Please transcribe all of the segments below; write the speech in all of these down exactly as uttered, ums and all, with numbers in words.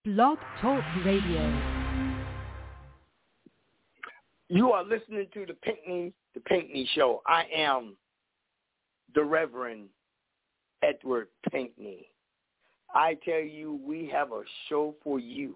Blog Talk Radio. You are listening to the Pinkney, the Pinkney Show. I am the Reverend Edward Pinkney. I tell you, we have a show for you.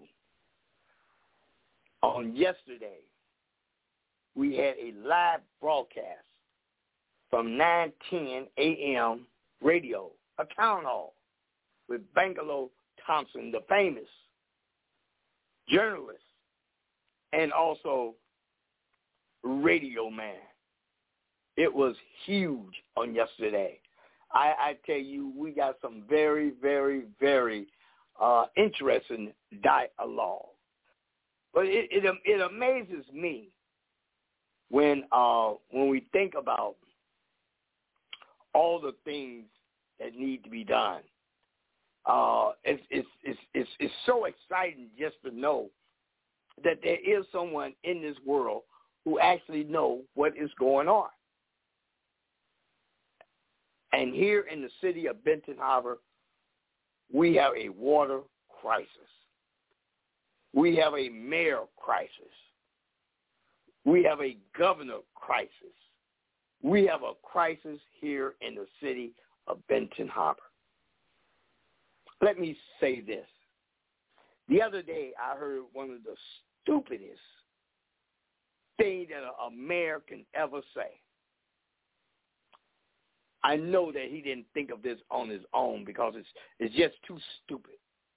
On yesterday, we had a live broadcast from nine ten a.m. radio, a town hall, with Bangalore Thompson, the famous journalist, and also radio man. It was huge on yesterday. I, I tell you, we got some very, very, very uh, interesting dialogue. But it, it it amazes me when uh, when we think about all the things that need to be done. Uh, it's, it's it's it's it's so exciting just to know that there is someone in this world who actually know what is going on. And here in the city of Benton Harbor, we have a water crisis. We have a mayor crisis. We have a governor crisis. We have a crisis here in the city of Benton Harbor. Let me say this. The other day, I heard one of the stupidest things that a, a mayor can ever say. I know that he didn't think of this on his own because it's it's just too stupid.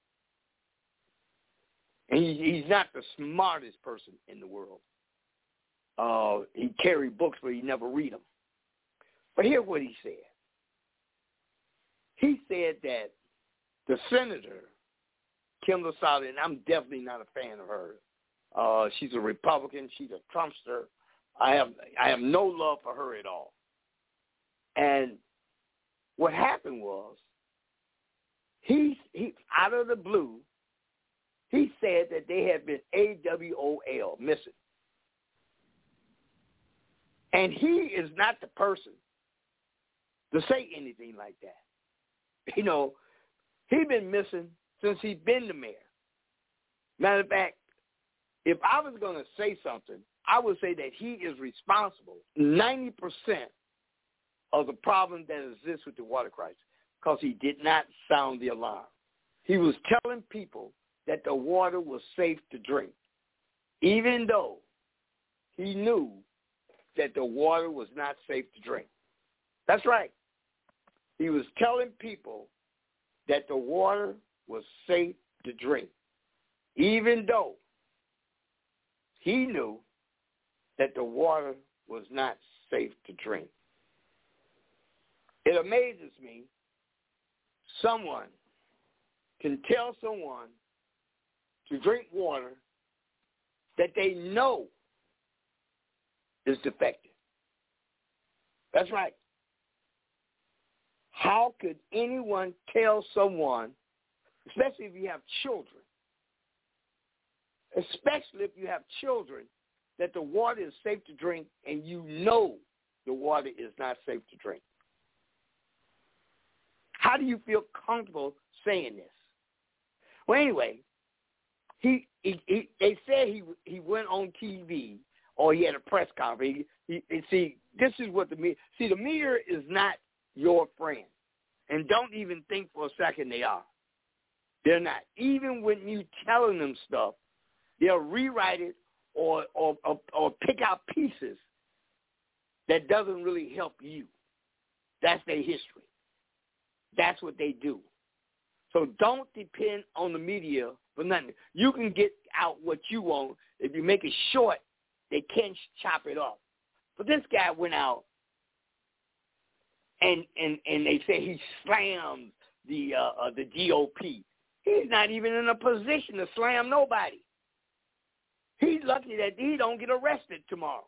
And he, he's not the smartest person in the world. Uh, he carry books, but he never read them. But here's what he said. He said that the senator, Kim Lasada, and I'm definitely not a fan of her. Uh, she's a Republican. She's a Trumpster. I have I have no love for her at all. And what happened was, he he out of the blue, he said that they had been A W O L, missing. And he is not the person to say anything like that. You know, he's been missing since he's been the mayor. Matter of fact, if I was going to say something, I would say that he is responsible ninety percent of the problem that exists with the water crisis because he did not sound the alarm. He was telling people that the water was safe to drink, even though he knew that the water was not safe to drink. That's right. He was telling people that the water was safe to drink, even though he knew that the water was not safe to drink. It amazes me someone can tell someone to drink water that they know is defective. That's right. How could anyone tell someone, especially if you have children, especially if you have children, that the water is safe to drink and you know the water is not safe to drink? How do you feel comfortable saying this? Well, anyway, he, he, he they said he he went on T V or he had a press conference. He, he, see, this is what the media, see, the media is not your friend. And don't even think for a second they are. They're not. Even when you telling them stuff, they'll rewrite it or, or, or, or pick out pieces that doesn't really help you. That's their history. That's what they do. So don't depend on the media for nothing. You can get out what you want. If you make it short, they can't chop it up. But this guy went out and and, and they say he slammed the uh, uh, the G O P. He's not even in a position to slam nobody. He's lucky that he don't get arrested tomorrow.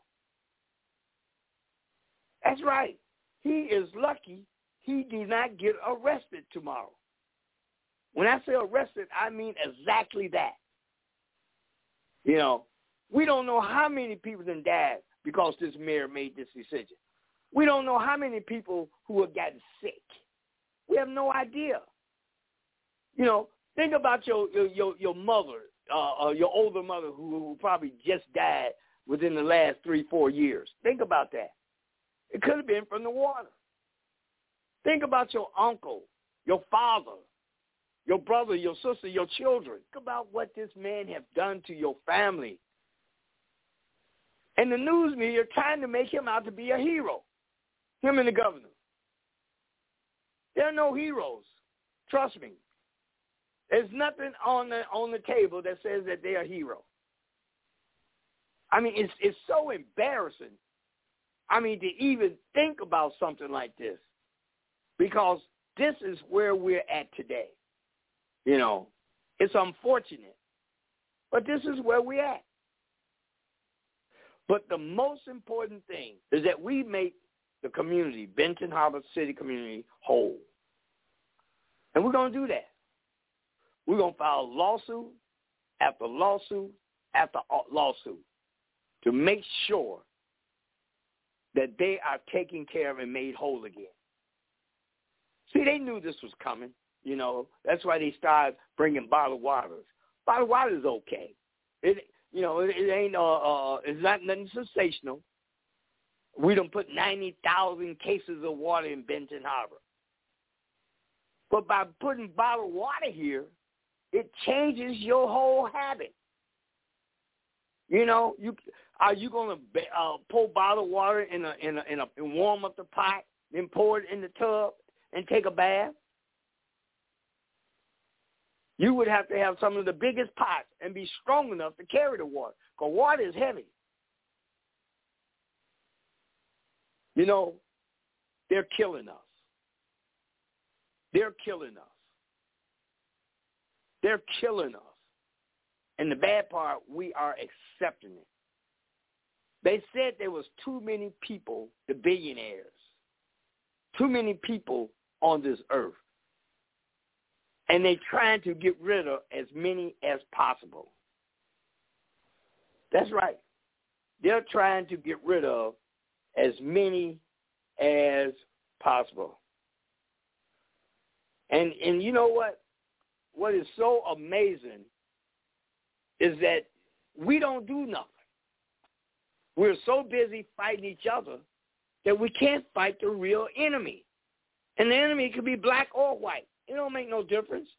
That's right. He is lucky he do not get arrested tomorrow. When I say arrested, I mean exactly that. You know, we don't know how many people have died because this mayor made this decision. We don't know how many people who have gotten sick. We have no idea. You know, Think about your your your, your mother, uh, uh, your older mother who, who probably just died within the last three, four years. Think about that. It could have been from the water. Think about your uncle, your father, your brother, your sister, your children. Think about what this man has done to your family. And the news media are trying to make him out to be a hero, him and the governor. There are no heroes. Trust me. There's nothing on the on the table that says that they are heroes. I mean, it's it's so embarrassing. I mean, to even think about something like this, because this is where we're at today. You know, it's unfortunate, but this is where we're at. But the most important thing is that we make the community, Benton Harbor City community, whole. And we're going to do that. We're going to file lawsuit after lawsuit after lawsuit to make sure that they are taken care of and made whole again. See, they knew this was coming. You know, that's why they started bringing bottled waters. Bottled water is okay. It, you know, it, it ain't, uh, uh, it's not nothing sensational. We done put ninety thousand cases of water in Benton Harbor. But by putting bottled water here, it changes your whole habit. You know, you are you going to uh, pour bottled water in a in a in a and warm up the pot, then pour it in the tub and take a bath? You would have to have some of the biggest pots and be strong enough to carry the water, because water is heavy. You know, they're killing us. They're killing us. They're killing us. And the bad part, we are accepting it. They said there was too many people, the billionaires, too many people on this earth. And they're trying to get rid of as many as possible. That's right. They're trying to get rid of as many as possible. And and you know what? What is so amazing is that we don't do nothing. We're so busy fighting each other that we can't fight the real enemy. And the enemy could be black or white. It don't make no difference.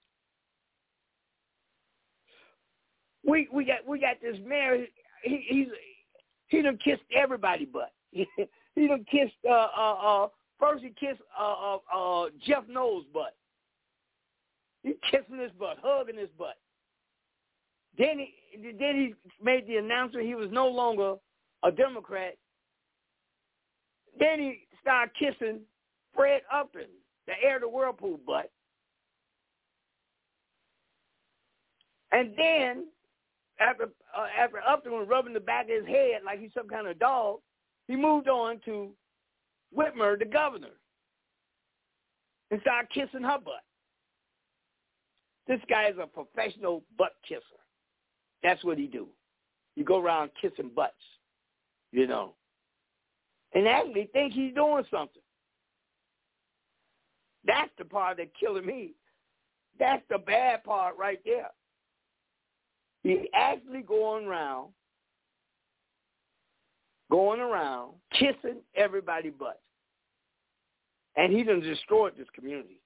We we got we got this man. He he's he done kissed everybody, but he done kissed. Uh, uh, uh, first he kissed uh, uh, uh, Jeff Knowles' butt. He's kissing his butt, hugging his butt. Then he then he made the announcement he was no longer a Democrat. Then he started kissing Fred Upton, the heir of the Whirlpool butt. And then, after uh, after Upton was rubbing the back of his head like he's some kind of dog, he moved on to Whitmer, the governor, and started kissing her butt. This guy is a professional butt kisser. That's what he do. You go around kissing butts, you know, and actually think he's doing something. That's the part that's killing me. That's the bad part right there. He's actually going around, going around, kissing everybody's butt. And he done destroyed this community.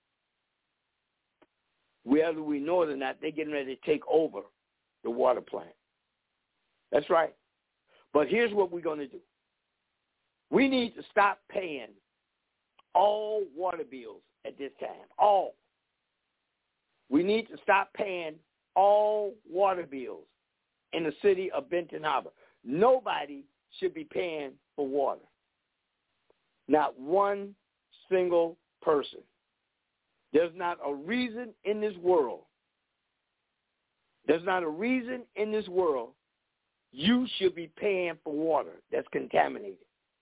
Whether we know it or not, they're getting ready to take over the water plant. That's right. But here's what we're going to do. We need to stop paying all water bills at this time. All. We need to stop paying all water bills in the city of Benton Harbor. Nobody should be paying for water. Not one single person. There's not a reason in this world, there's not a reason in this world you should be paying for water that's contaminated.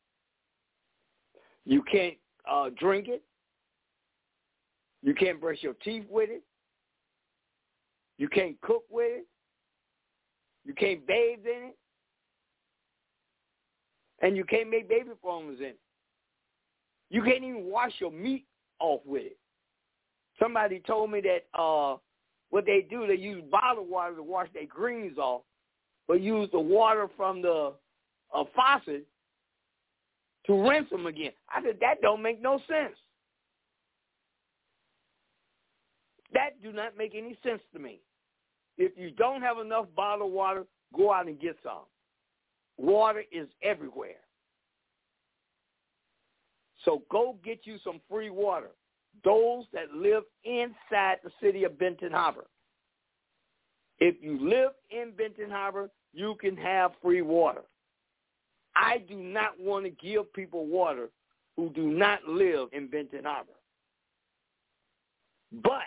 You can't uh, drink it. You can't brush your teeth with it. You can't cook with it. You can't bathe in it. And you can't make baby formulas in it. You can't even wash your meat off with it. Somebody told me that uh, what they do, they use bottled water to wash their greens off, but use the water from the uh, faucet to rinse them again. I said, that don't make no sense. That do not make any sense to me. If you don't have enough bottled water, go out and get some. Water is everywhere. So go get you some free water. Those that live inside the city of Benton Harbor. If you live in Benton Harbor, you can have free water. I do not want to give people water who do not live in Benton Harbor. But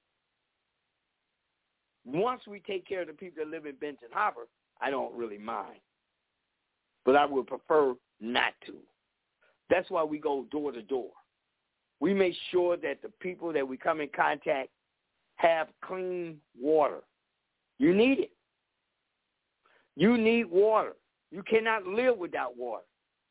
once we take care of the people that live in Benton Harbor, I don't really mind. But I would prefer not to. That's why we go door to door. We make sure that the people that we come in contact have clean water. You need it. You need water. You cannot live without water.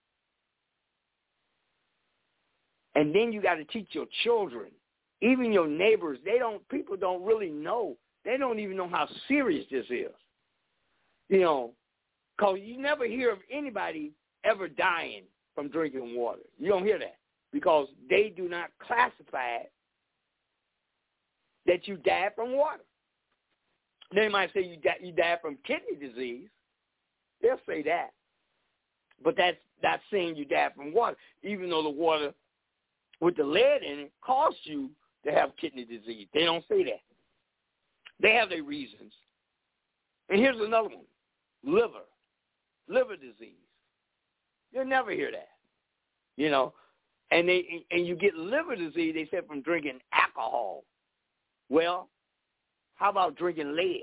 And then you got to teach your children, even your neighbors. They don't. People don't really know. They don't even know how serious this is. You know, because you never hear of anybody ever dying from drinking water. You don't hear that because they do not classify it that you died from water. They might say you died, you died from kidney disease. They'll say that. But that's not saying you died from water, even though the water with the lead in it caused you to have kidney disease. They don't say that. They have their reasons. And here's another one, liver, liver disease. You'll never hear that, you know. And they and you get liver disease, they said, from drinking alcohol. Well, how about drinking lead?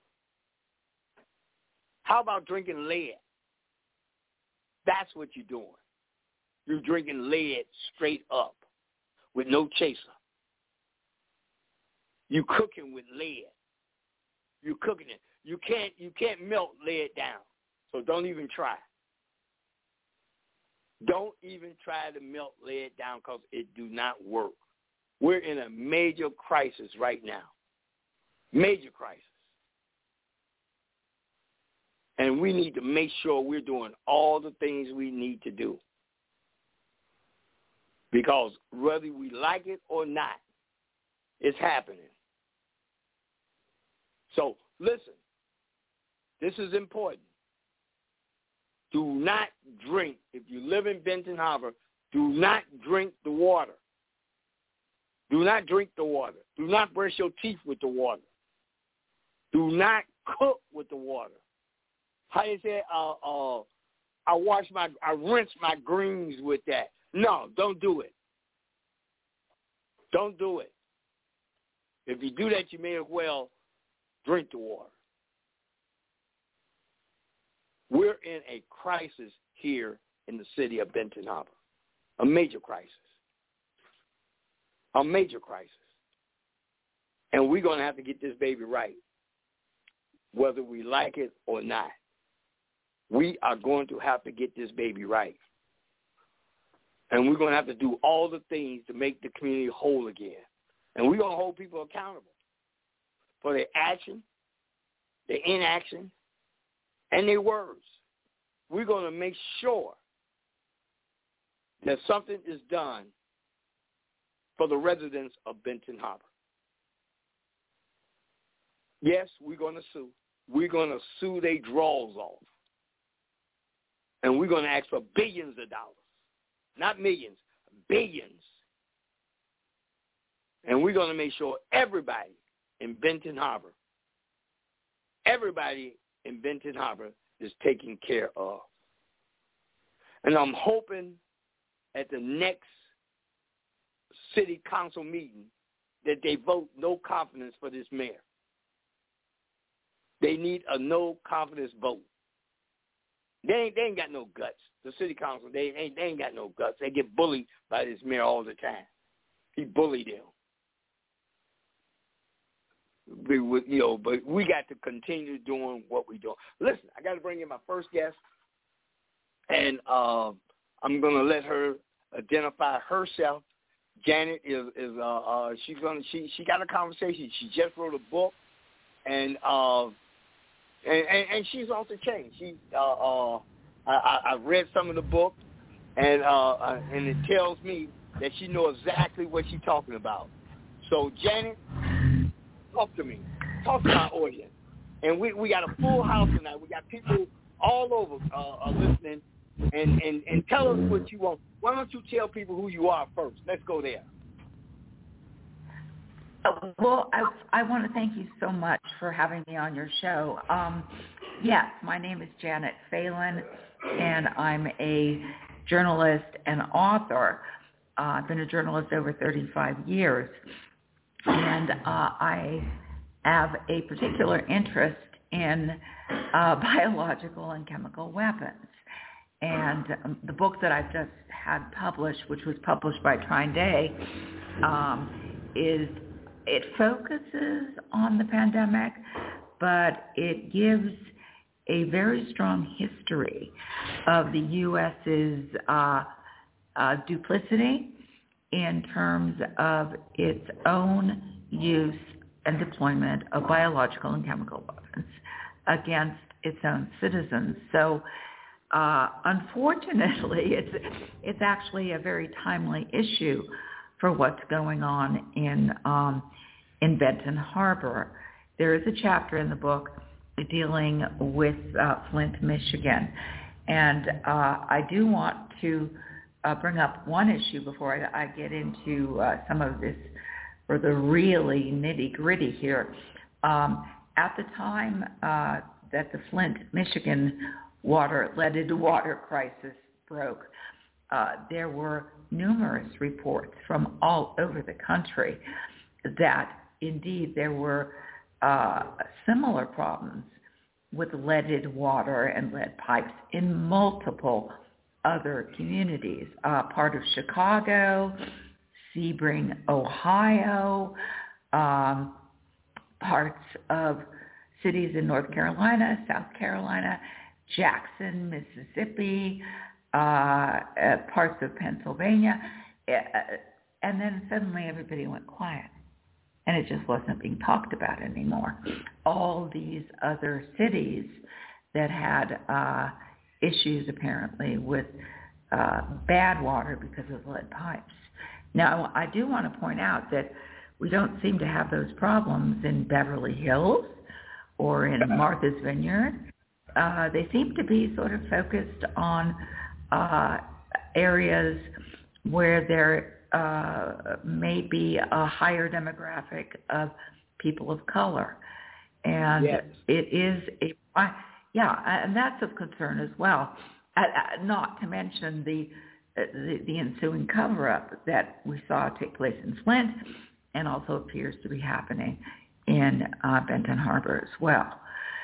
How about drinking lead? That's what you're doing. You're drinking lead straight up with no chaser. You cooking with lead. You're cooking it. You can't you can't melt lead down. So don't even try. Don't even try to melt lead down because it do not work. We're in a major crisis right now. Major crisis. And we need to make sure we're doing all the things we need to do. Because whether we like it or not, it's happening. So, listen, this is important. Do not drink. If you live in Benton Harbor, do not drink the water. Do not drink the water. Do not brush your teeth with the water. Do not cook with the water. How you say, uh, uh, I wash my, I rinse my greens with that. No, don't do it. Don't do it. If you do that, you may as well drink the water. We're in a crisis here in the city of Benton Harbor, a major crisis, a major crisis. And we're going to have to get this baby right, whether we like it or not. We are going to have to get this baby right. And we're going to have to do all the things to make the community whole again. And we're going to hold people accountable for their action, their inaction, and their words. We're going to make sure that something is done for the residents of Benton Harbor. Yes, we're going to sue. We're going to sue their draws off. And we're going to ask for billions of dollars. Not millions, billions. And we're going to make sure everybody in Benton Harbor, everybody in Benton Harbor is taken care of. And I'm hoping at the next city council meeting that they vote no confidence for this mayor. They need a no confidence vote. They ain't, they ain't got no guts. The city council, they ain't, they ain't got no guts. They get bullied by this mayor all the time. He bullied them. We, we, you know, but we got to continue doing what we're doing. Listen, I got to bring in my first guest, and uh, I'm going to let her identify herself. Janet is is uh, uh she's gonna she she got a conversation. She just wrote a book, and uh and and, and she's off the chain. She uh uh I I read some of the book, and uh, uh and it tells me that she knows exactly what she's talking about. So Janet, talk to me, talk to my audience, and we we got a full house tonight. We got people all over uh, uh listening. And, and and tell us what you want. Why don't you tell people who you are first? Let's go there. Oh, well, I, I want to thank you so much for having me on your show. Um, yes, my name is Janet Phelan, and I'm a journalist and author. Uh, I've been a journalist over thirty-five years, and uh, I have a particular interest in uh, biological and chemical weapons. And um, the book that I've just had published, which was published by Trine Day, um, is it focuses on the pandemic, but it gives a very strong history of the U S's uh, uh, duplicity in terms of its own use and deployment of biological and chemical weapons against its own citizens. So Uh, unfortunately, it's it's actually a very timely issue for what's going on in um, in Benton Harbor. There is a chapter in the book dealing with uh, Flint, Michigan, and uh, I do want to uh, bring up one issue before I, I get into uh, some of this, or the really nitty-gritty here. Um, at the time uh, that the Flint, Michigan water, leaded water crisis broke, uh, there were numerous reports from all over the country that indeed there were uh, similar problems with leaded water and lead pipes in multiple other communities, uh, part of Chicago, Sebring, Ohio, um, parts of cities in North Carolina, South Carolina, Jackson, Mississippi, uh, uh, parts of Pennsylvania, uh, and then suddenly everybody went quiet, and it just wasn't being talked about anymore. All these other cities that had uh, issues apparently with uh, bad water because of lead pipes. Now, I do want to point out that we don't seem to have those problems in Beverly Hills or in Martha's Vineyard. Uh, they seem to be sort of focused on uh, areas where there uh, may be a higher demographic of people of color. And yes. It is a, yeah, and that's of concern as well, uh, not to mention the, the, the ensuing cover-up that we saw take place in Flint and also appears to be happening in uh, Benton Harbor as well.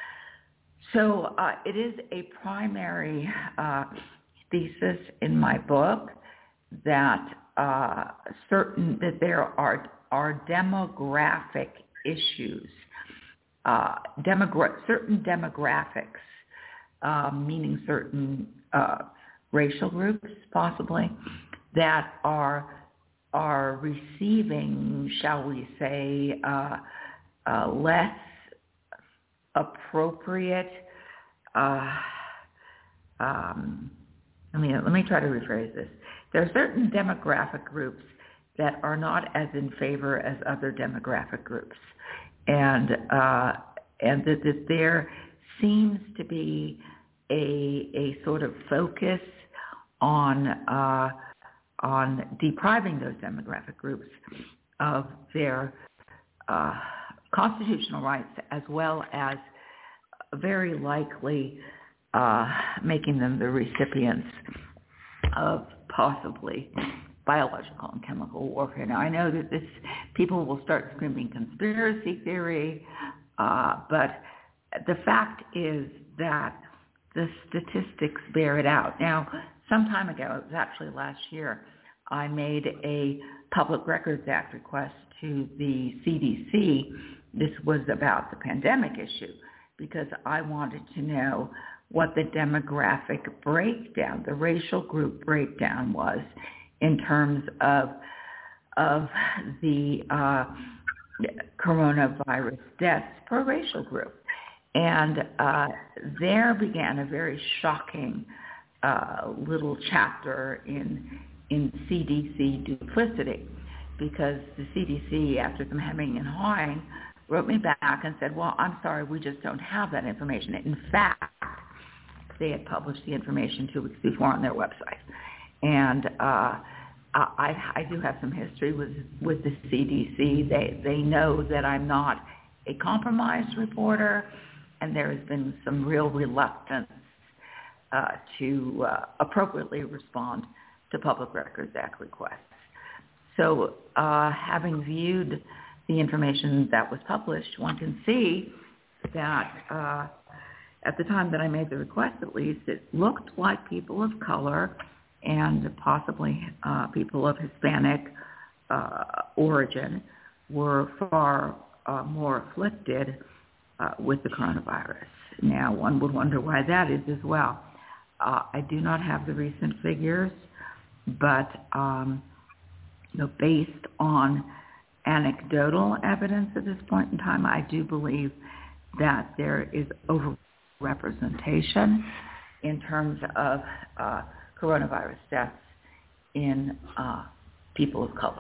So uh, it is a primary uh, thesis in my book that uh, certain that there are are demographic issues, uh, demogra- certain demographics, uh, meaning certain uh, racial groups possibly, that are are receiving, shall we say, uh, uh, less appropriate. Uh, um, let me let me try to rephrase this. There are certain demographic groups that are not as in favor as other demographic groups, and uh, and that, that there seems to be a a sort of focus on uh, on depriving those demographic groups of their uh, constitutional rights, as well as very likely uh, making them the recipients of possibly biological and chemical warfare. Now, I know that this people will start screaming conspiracy theory, uh, but the fact is that the statistics bear it out. Now, some time ago, it was actually last year, I made a Public Records Act request to the C D C. This was about the pandemic issue, because I wanted to know what the demographic breakdown, the racial group breakdown was in terms of of the uh, coronavirus deaths per racial group. And uh, there began a very shocking uh, little chapter in in C D C duplicity, because the C D C, after some hemming and hawing, wrote me back and said, well, I'm sorry, we just don't have that information. In fact, they had published the information two weeks before on their website. And uh, I, I do have some history with, with the C D C. They, they know that I'm not a compromised reporter, and there has been some real reluctance uh, to uh, appropriately respond to Public Records Act requests. So uh, having viewed the information that was published, one can see that uh, at the time that I made the request, at least, it looked like people of color and possibly uh, people of Hispanic uh, origin were far uh, more afflicted uh, with the coronavirus. Now, one would wonder why that is as well. Uh, I do not have the recent figures, but um, you know, based on anecdotal evidence at this point in time, I do believe that there is overrepresentation in terms of uh, coronavirus deaths in uh, people of color.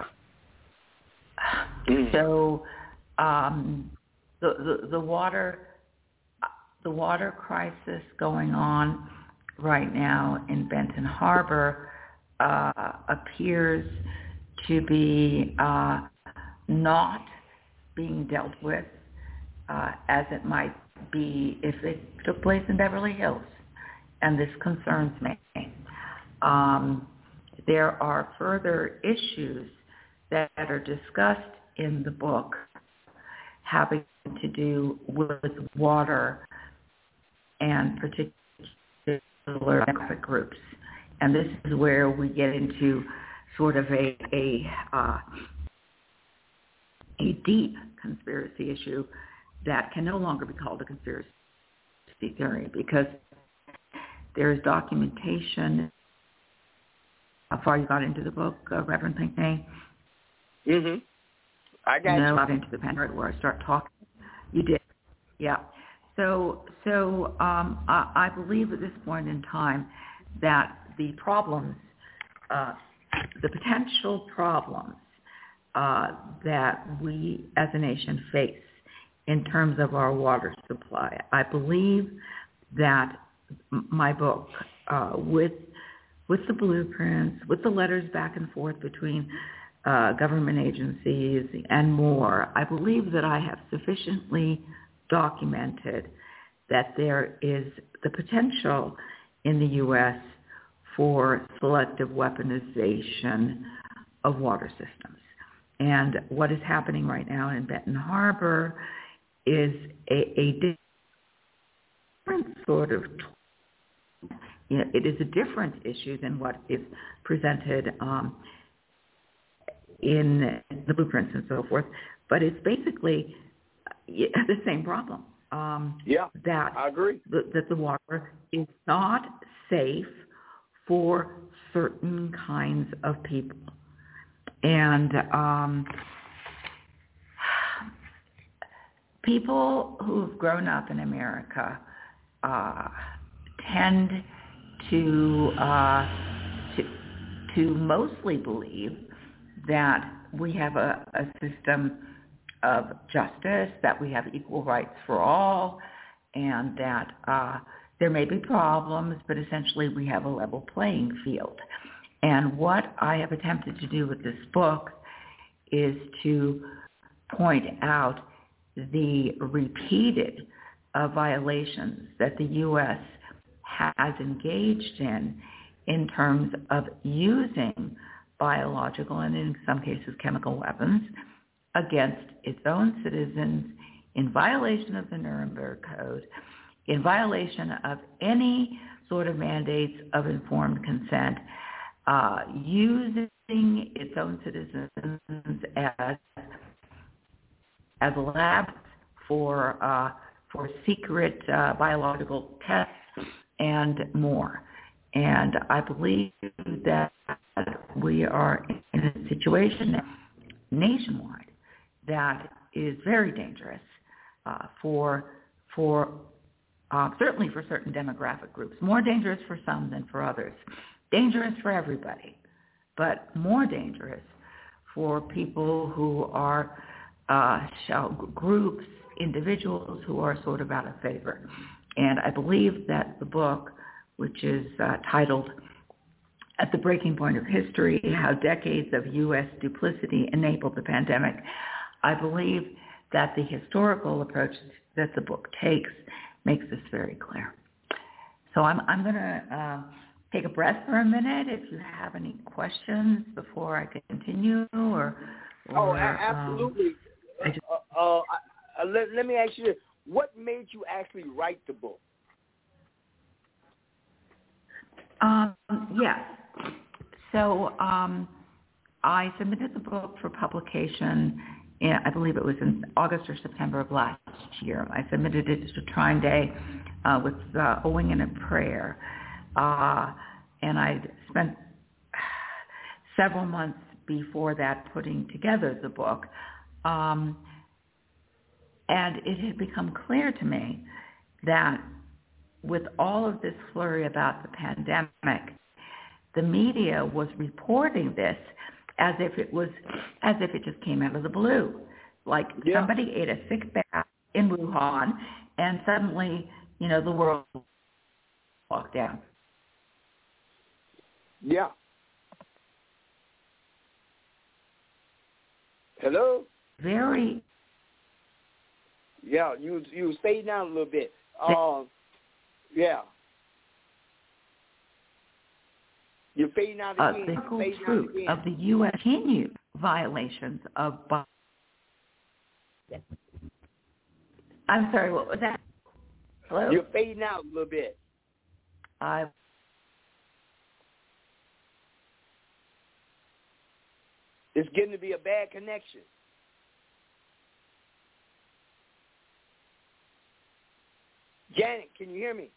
Mm. So um, the, the the water the water crisis going on right now in Benton Harbor uh, appears to be uh, not being dealt with uh, as it might be if it took place in Beverly Hills, and this concerns me. Um, there are further issues that are discussed in the book having to do with water and particular demographic groups, and this is where we get into sort of a a, uh, a deep conspiracy issue that can no longer be called a conspiracy theory, because there is documentation. How far you got into the book, uh, Reverend Pinckney? Mm-hmm. I got no, you. Not into the pen where I start talking. You did, yeah. So, so um, I, I believe at this point in time that the problems, uh, the potential problems uh, that we as a nation face in terms of our water supply, I believe that my book, uh, with with the blueprints, with the letters back and forth between uh, government agencies and more, I believe that I have sufficiently documented that there is the potential in the U S for selective weaponization of water systems. And what is happening right now in Benton Harbor is a, a different sort of You know, it is a different issue than what is presented um, in the blueprints and so forth, but it's basically the same problem. Um, yeah, that I agree. The, that the water is not safe for certain kinds of people, and um, people who have grown up in America uh, tend to uh, to to mostly believe that we have a, a system of justice, that we have equal rights for all, and that uh, there may be problems, but essentially we have a level playing field. And what I have attempted to do with this book is to point out the repeated uh, violations that the U S has engaged in in terms of using biological and in some cases chemical weapons against its own citizens in violation of the Nuremberg Code, in violation of any sort of mandates of informed consent, uh, using its own citizens as as labs for uh, for secret uh, biological tests and more. And I believe that we are in a situation nationwide that is very dangerous uh, for for uh, certainly for certain demographic groups, more dangerous for some than for others, dangerous for everybody, but more dangerous for people who are uh, shall, groups, individuals who are sort of out of favor. And I believe that the book, which is uh, titled At the Breaking Point of History, How Decades of U S Duplicity Enabled the Pandemic, I believe that the historical approach that the book takes makes this very clear. So I'm, I'm going to uh, take a breath for a minute if you have any questions before I continue. or, or Oh, absolutely. Um, I just, uh, uh, uh, let, let me ask you this. What made you actually write the book? Um, yes. So um, I submitted the book for publication, in, I believe it was in August or September of last year. I submitted it to Trine Day uh, with uh, a wing and a prayer. Uh, and I spent several months before that putting together the book. Um, and it had become clear to me that with all of this flurry about the pandemic, the media was reporting this as if it was, as if it just came out of the blue. Like yeah. somebody ate a sick bat in Wuhan, and suddenly, you know, the world locked down. Yeah. Hello? Very. Yeah, you you stayed down a little bit. Um, yeah. You're fading out Uh, again. the fading truth out again. of the U S continued violations of. I'm sorry, what was that? Hello? You're fading out a little bit. I. It's getting to be a bad connection. Janet, can you hear me?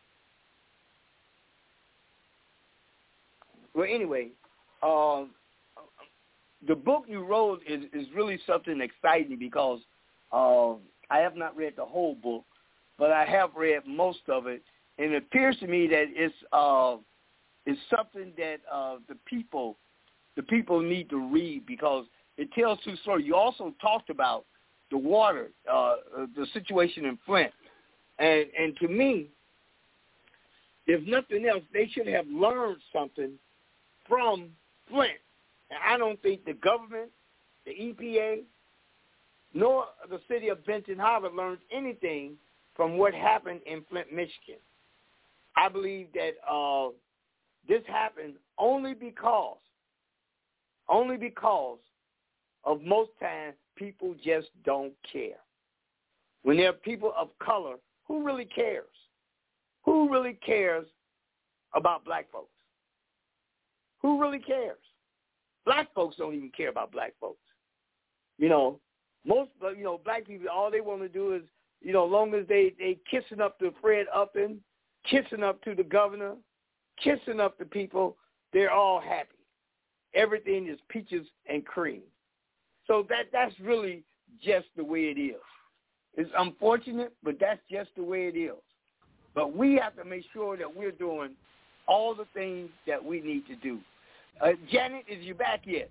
Well, anyway, um, the book you wrote is, is really something exciting because uh, I have not read the whole book, but I have read most of it, and it appears to me that it's uh, it's something that uh, the people the people need to read because it tells two stories. You also talked about the water, uh, the situation in Flint, and and to me, if nothing else, they should have learned something from Flint. And I don't think the government, the E P A, nor the city of Benton Harbor learned anything from what happened in Flint, Michigan. I believe that uh, this happened only because, only because of most times people just don't care. When there are people of color, who really cares? Who really cares about black folks? Who really cares? Black folks don't even care about black folks. You know, most, you know, black people, all they want to do is, you know, as long as they, they kissing up to Fred Upton, kissing up to the governor, kissing up to people, they're all happy. Everything is peaches and cream. So that that's really just the way it is. It's unfortunate, but that's just the way it is. But we have to make sure that we're doing all the things that we need to do. Uh, Janet, is you back yet?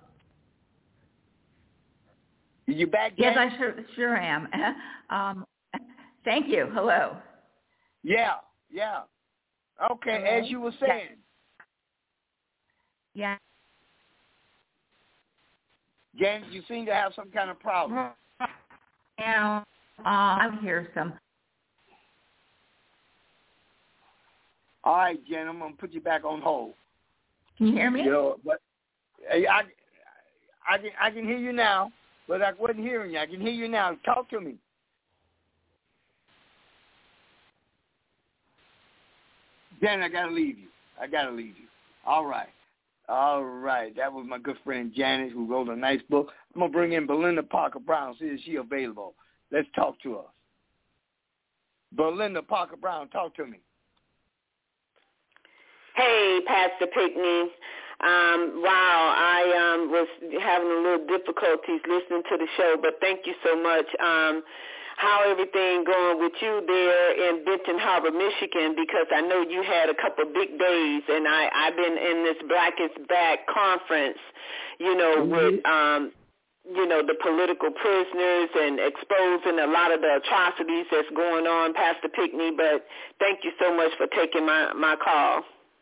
Is you back yet? Yes, I sure, sure am. Um, thank you. Hello. Yeah, yeah. Okay, Hello? as you were saying. Yeah. Janet, you seem to have some kind of problem. Now, uh, I hear some. All right, Jen, I'm going to put you back on hold. Can you hear me? You know, but I, I, can, I can hear you now, but I wasn't hearing you. I can hear you now. Talk to me. Jen, I got to leave you. I got to leave you. All right. All right. That was my good friend Janet, who wrote a nice book. I'm going to bring in Belinda Parker Brown, see if she's available. Let's talk to her. Belinda Parker Brown, talk to me. Hey, Pastor Pickney. Um, wow, I um, was having a little difficulties listening to the show, but thank you so much. Um, how everything going with you there in Benton Harbor, Michigan, because I know you had a couple of big days, and I, I've been in this Black is Back conference, you know, mm-hmm. with, um, you know, the political prisoners and exposing a lot of the atrocities that's going on, Pastor Pinkney, but thank you so much for taking my, my call.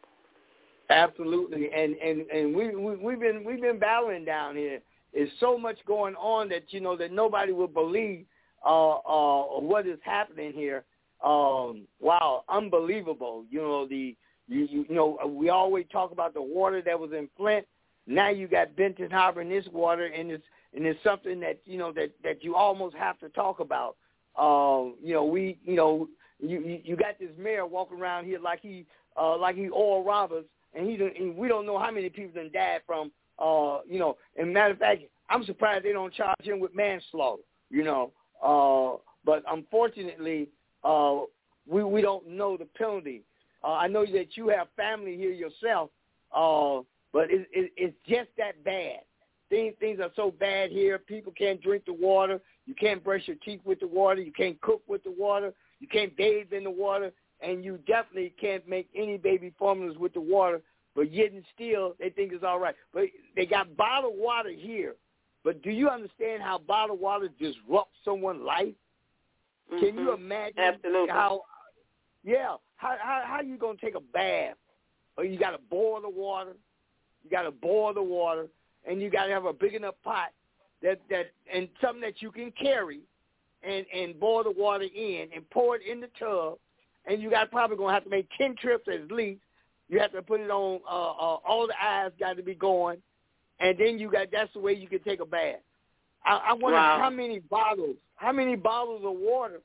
Absolutely, and and and we, we we've been we've been battling down here. There's so much going on that you know that nobody will believe uh, uh, what is happening here. Um, wow, unbelievable! You know the you, you you know we always talk about the water that was in Flint. Now you got Benton Harbor in this water, and it's and it's something that you know that, that you almost have to talk about. Um, you know we you know you you got this mayor walking around here like he uh, like he Oral Roberts. And he and we don't know how many people done died from, uh, you know. And matter of fact, I'm surprised they don't charge him with manslaughter, you know. Uh, but unfortunately, uh, we we don't know the penalty. Uh, I know that you have family here yourself, uh, but it, it, it's just that bad. Things things are so bad here. People can't drink the water. You can't brush your teeth with the water. You can't cook with the water. You can't bathe in the water. And you definitely can't make any baby formulas with the water, but yet and still they think it's all right. But they got bottled water here. But do you understand how bottled water disrupts someone's life? Mm-hmm. Can you imagine Absolutely. how, yeah, how, how, how you going to take a bath? Or you got to boil the water. You got to boil the water, and you got to have a big enough pot that, that and something that you can carry and, and boil the water in and pour it in the tub. And you got probably going to have to make ten trips at least. You have to put it on, uh, uh, all the eyes got to be going. And then you got, that's the way you can take a bath. I, I wonder wow. how many bottles, how many bottles of water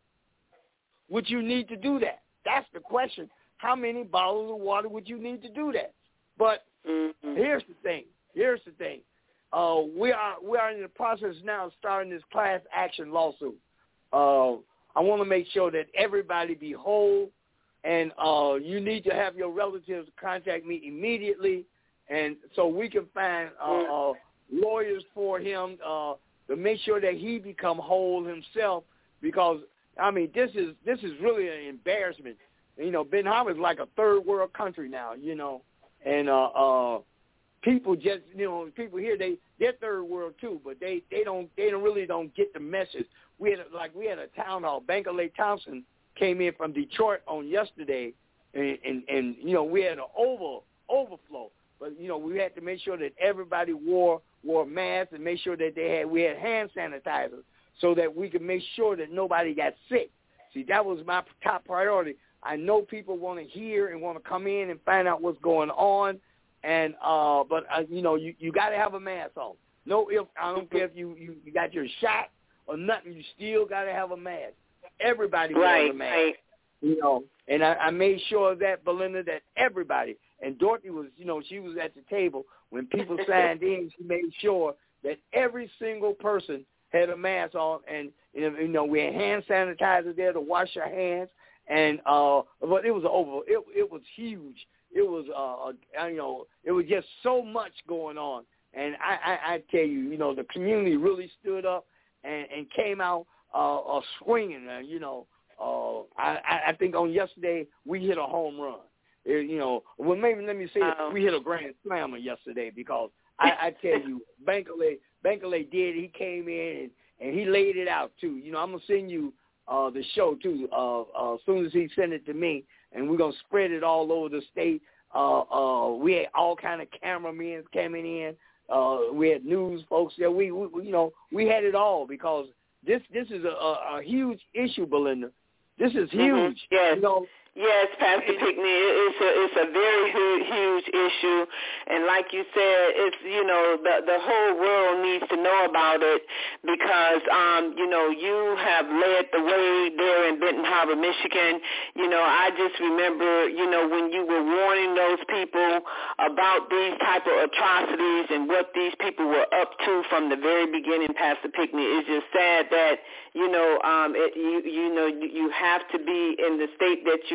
would you need to do that? That's the question. How many bottles of water would you need to do that? But mm-hmm. here's the thing. Here's the thing. Uh, we are, we are in the process now of starting this class action lawsuit. Uh, I want to make sure that everybody be whole, and uh, you need to have your relatives contact me immediately, and so we can find uh, uh, lawyers for him uh, to make sure that he become whole himself. Because I mean, this is this is really an embarrassment. You know, Benton Harbor is like a third world country now. You know, and uh, uh, people just you know people here they they're third world too, but they they don't they don't really don't get the message. We had like we had a town hall. Banker Lay Thompson came in from Detroit on yesterday, and, and and you know we had an over overflow. But you know we had to make sure that everybody wore wore masks and make sure that they had we had hand sanitizers so that we could make sure that nobody got sick. See, that was my top priority. I know people want to hear and want to come in and find out what's going on, and uh, but uh, you know you you got to have a mask on. No, if I don't care if you you, you got your shot or nothing, you still got to have a mask. Everybody right, wears a mask, right. you know. And I, I made sure of that, Belinda, that everybody, and Dorothy was, you know, she was at the table. When people signed in, she made sure that every single person had a mask on, and, you know, we had hand sanitizer there to wash your hands. And, uh, but it was over, it, it was huge. It was, uh, you know, it was just so much going on. And I, I, I tell you, you know, the community really stood up and, and came out uh, uh, swinging. Uh, you know, uh, I, I think on yesterday we hit a home run. It, you know, well, maybe let me say Uh-oh. we hit a grand slammer yesterday because I, I tell you, Banker Lay, Banker Lay did. He came in and, and he laid it out too. You know, I'm gonna send you uh, the show too uh, uh, as soon as he sent it to me, and we're gonna spread it all over the state. Uh, uh, we had all kind of cameramen coming in. Uh, we had news folks there. We, we, you know, we had it all because this, this is a, a, a huge issue, Belinda. This is huge. Mm-hmm. Yes. You know, Yes, Pastor Pinkney, it's a it's a very huge, huge issue, and like you said, it's you know the the whole world needs to know about it because um you know you have led the way there in Benton Harbor, Michigan. You know I just remember you know when you were warning those people about these type of atrocities and what these people were up to from the very beginning, Pastor Pinkney. It's just sad that you know um it, you you know you, you have to be in the state that you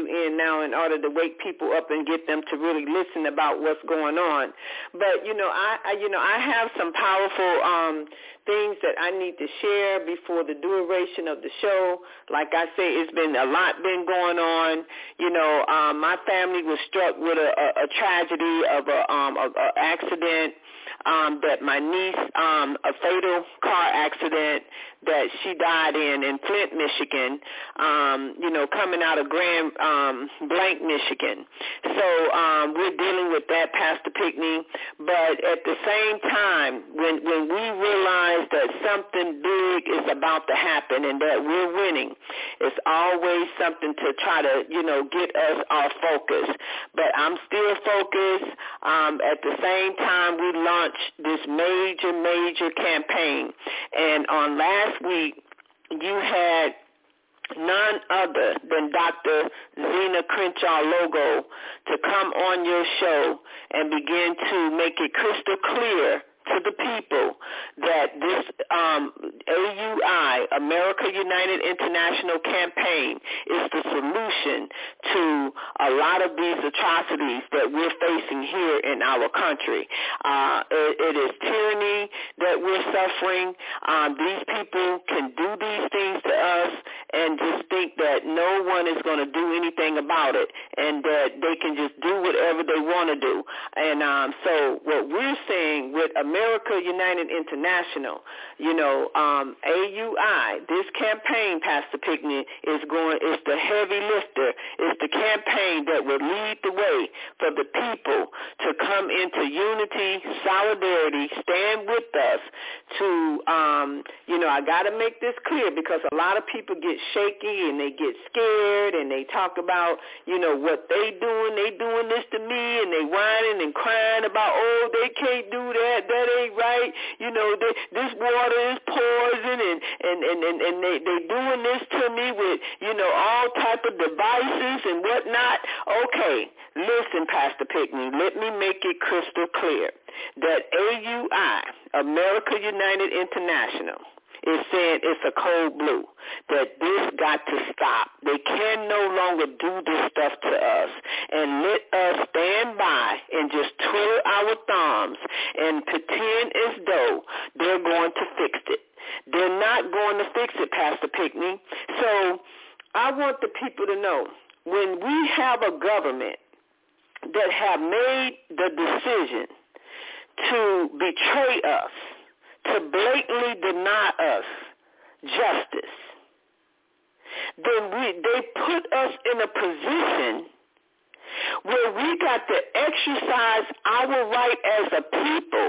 you in now in order to wake people up and get them to really listen about what's going on. But, you know, I, I you know, I have some powerful um, things that I need to share before the duration of the show. Like I say, it's been a lot been going on. You know, um, my family was struck with a, a, a tragedy of a, um, a, a accident. Um, that my niece, um, a fatal car accident that she died in in Flint, Michigan, um, you know, coming out of Grand um, Blanc, Michigan. So um, we're dealing with that, Pastor Pickney. But at the same time, when, when we realize that something big is about to happen and that we're winning, it's always something to try to, you know, get us off focus. But I'm still focused. Um, at the same time, we launched this major, major campaign. And on last week, you had none other than Doctor Zena Crenshaw Logo to come on your show and begin to make it crystal clear to the people that this um, A U I, America United International campaign, is the solution to a lot of these atrocities that we're facing here in our country. Uh, it, it is tyranny that we're suffering. Um, these people can do these things to us and just think that no one is going to do anything about it and that they can just do whatever they want to do. And um, so what we're saying with America United International, you know, um, A U I, this campaign, Pastor Pickney, is going, is the heavy lifter. It's the campaign that will lead the way for the people to come into unity, solidarity, stand with us to, um, you know, I got to make this clear because a lot of people get shaky and they get scared and they talk about, you know, what they doing. They doing this to me and they whining and crying about, oh, they can't do that. That ain't right. You know, they, this water is poison and, and, and, and, and they, they doing this to me with, you know, all type of devices and whatnot. Okay, listen, Pastor Pickney, let me make it crystal clear that A U I, America United International, is saying it's a code blue, that this got to stop. They can no longer do this stuff to us. And let us stand by and just twiddle our thumbs and pretend as though they're going to fix it. They're not going to fix it, Pastor Pickney. So I want the people to know, when we have a government that have made the decision to betray us, to blatantly deny us justice, then we, they put us in a position where we got to exercise our right as a people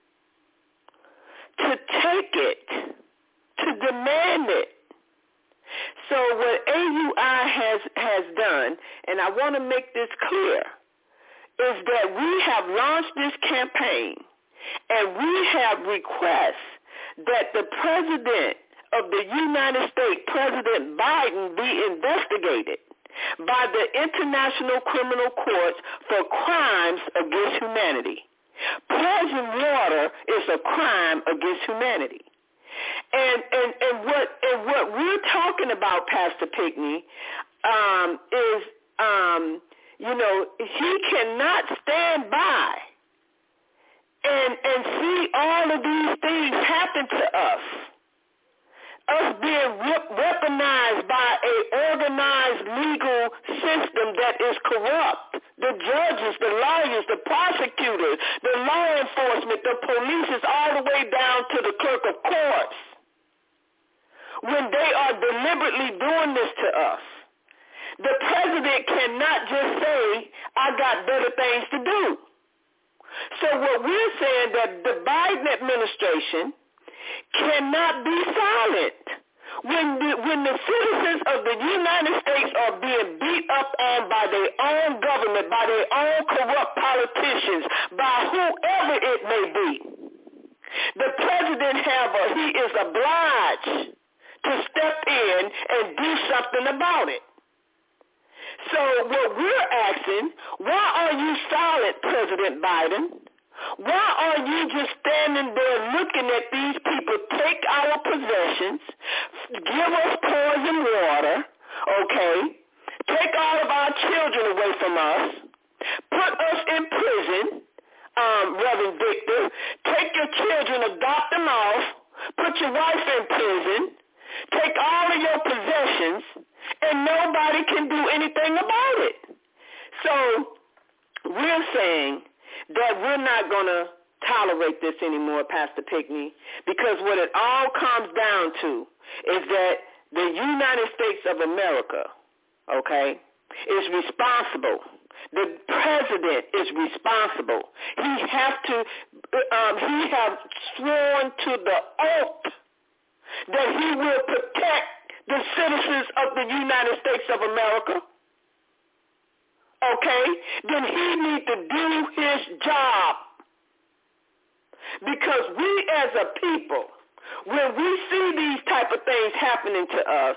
to take it, to demand it. So what A U I has, has done, and I want to make this clear, is that we have launched this campaign and we have requests that the President of the United States, President Biden, be investigated by the International Criminal Courts for crimes against humanity. Poison water is a crime against humanity. And and, and what and what we're talking about, Pastor Pickney, um, is um, you know, he cannot stand by and and see all of these things happen to us. Us being weaponized by a organized legal system that is corrupt. The judges, the lawyers, the prosecutors, the law enforcement, the police, is all the way down to the clerk of courts. When they are deliberately doing this to us, the president cannot just say, I got better things to do. So what we're saying, that the Biden administration cannot be silent. When the, when the citizens of the United States are being beat up on by their own government, by their own corrupt politicians, by whoever it may be, the president have a, he is obliged to step in and do something about it. So what we're asking, why are you silent, President Biden? Why are you just standing there looking at these people take our possessions, give us poison water, okay, take all of our our children away from us, put us in prison, um, Reverend Victor, take your children, adopt them off, put your wife in prison, take all of your possessions, and nobody can do anything about it. So we're saying that we're not going to tolerate this anymore, Pastor Pickney, because what it all comes down to is that the United States of America, okay, is responsible. The president is responsible. He has to, um, he has sworn to the oath that he will protect the citizens of the United States of America. Okay? Then he needs to do his job. Because we as a people, when we see these type of things happening to us,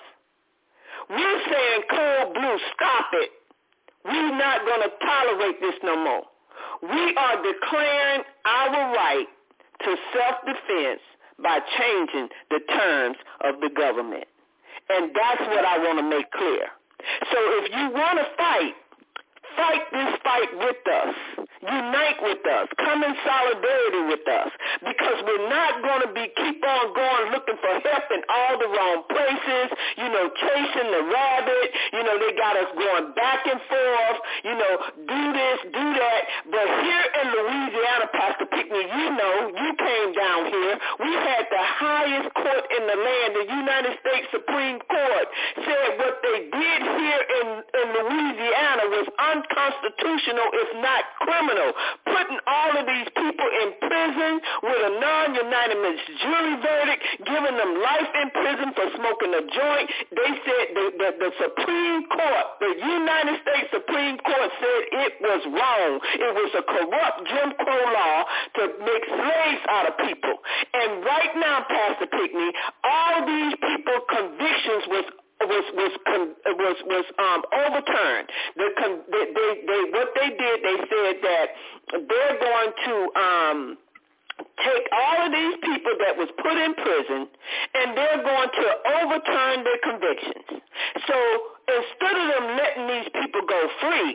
we're saying, cold blue, stop it. We're not going to tolerate this no more. We are declaring our right to self-defense by changing the terms of the government. And that's what I want to make clear. So if you want to fight, fight this fight with us. Unite with us. Come in solidarity with us. Because we're not going to be keep on going looking for help in all the wrong places, you know, chasing the rabbit. You know, they got us going back and forth, you know, do this, do that. But here in Louisiana, Pastor Pickney, you know, you came down here. We had the highest court in the land, the United States Supreme Court, said what they did here in, in Louisiana was unconstitutional, if not criminal. Putting all of these people in prison with a non-unanimous jury verdict, giving them life in prison for smoking a joint. They said the, the, the Supreme Court, the United States Supreme Court said it was wrong. It was a corrupt Jim Crow law to make slaves out of people. And right now, Pastor Pickney, all these people convictions was was was was was um, overturned. The, they, they, they, what they did, they said that they're going to um, take all of these people that was put in prison, and they're going to overturn their convictions. So instead of them letting these people go free,